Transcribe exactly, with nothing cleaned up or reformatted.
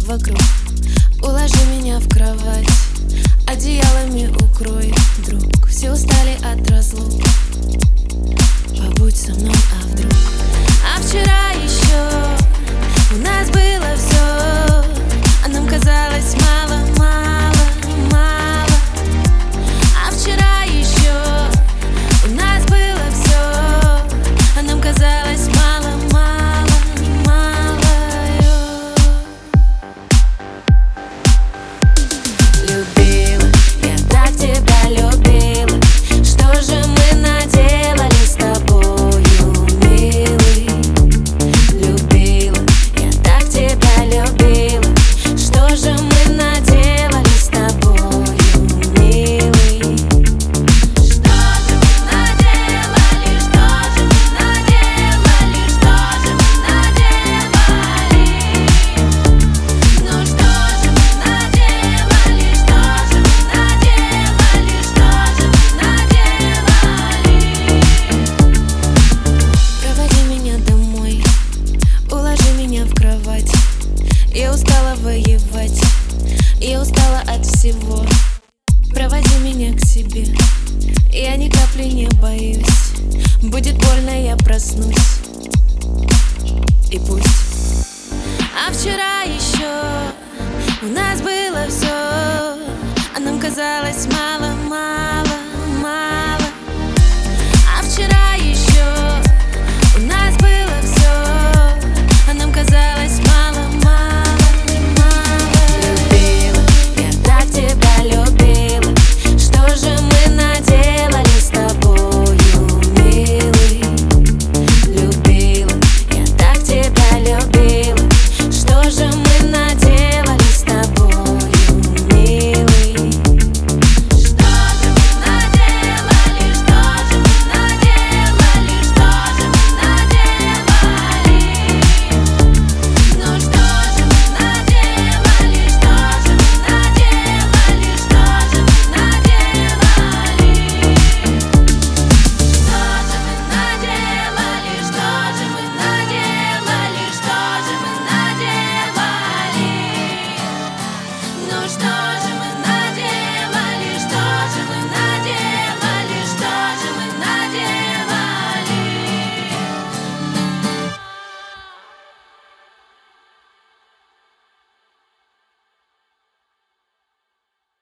вокруг. Уложи меня в кровать, одеялами укрой, друг. Все устали от разлук, побудь со мной, а вдруг. А вчера еще у нас было все, а нам казалось мало, мало, мало. А вчера еще у нас было все, а нам казалось мало, мало, мало. Любила, я так тебя любила, что же мы наделали с тобою, милый? Любила, я так тебя любила, что же мы наделали с тобою, милый? Что же мы наделали, что же мы наделали, что же мы наделали? Ну что же мы наделали, что же мы наделали, что же мы наделали? Проводи меня домой, уложи меня в кровать. Я устала воевать, я устала от всего. Проводи меня к себе, я ни капли не боюсь. Будет больно, я проснусь, и пусть. А вчера еще у нас было все, а нам казалось мало.